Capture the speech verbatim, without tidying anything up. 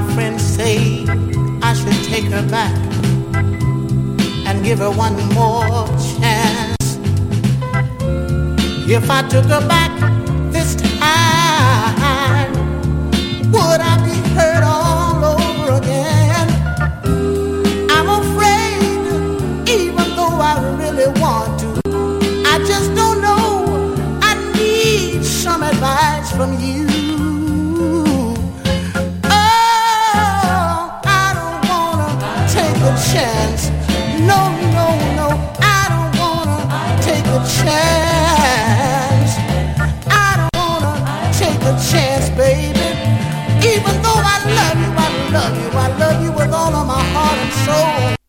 friends say I should take her back and give her one more chance. If I took her back this time, would I be hurt all over again? I'm afraid, even though I really want to, I just don't know. I need some advice from you. Oh, I don't wanna take a chance. No, no, no, I don't wanna take a chance. I don't wanna take a chance, baby. Even though I love you, I love you, I love you with all of my heart and soul.